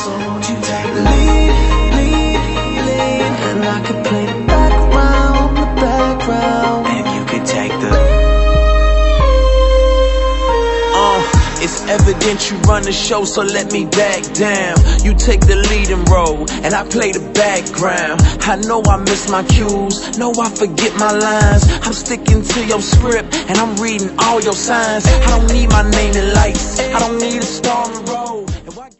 So won't you take the lead, and I could play the background, and you could take the. It's evident you run the show, so let me back down. You take the leading role, and I play the background. I know I miss my cues, know I forget my lines. I'm sticking to your script, and I'm reading all your signs. I don't need my name in lights, I don't need a star in the road.